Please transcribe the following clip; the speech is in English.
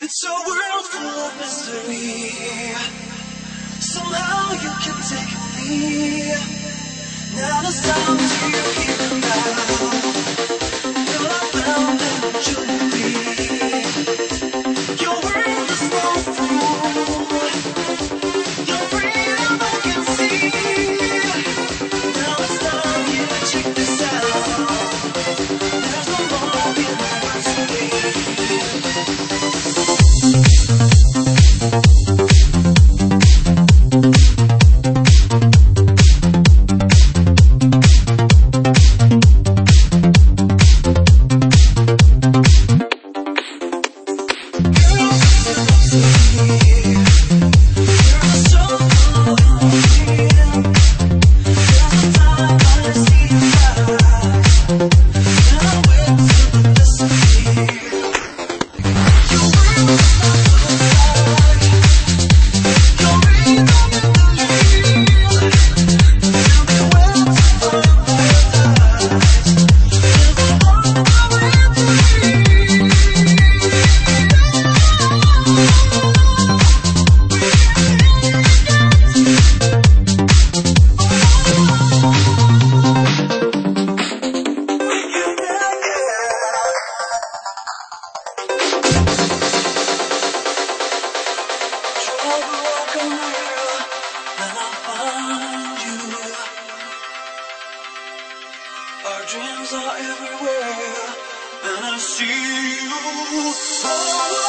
It's a world full of mystery. Somehow you can take me. Now the sounds you hear now. You're found in jewelry. Your world is no fool. Your freedom I can see. Now it's time you check this out. There's no more in the world today. Our dreams are everywhere, and I see you. Oh.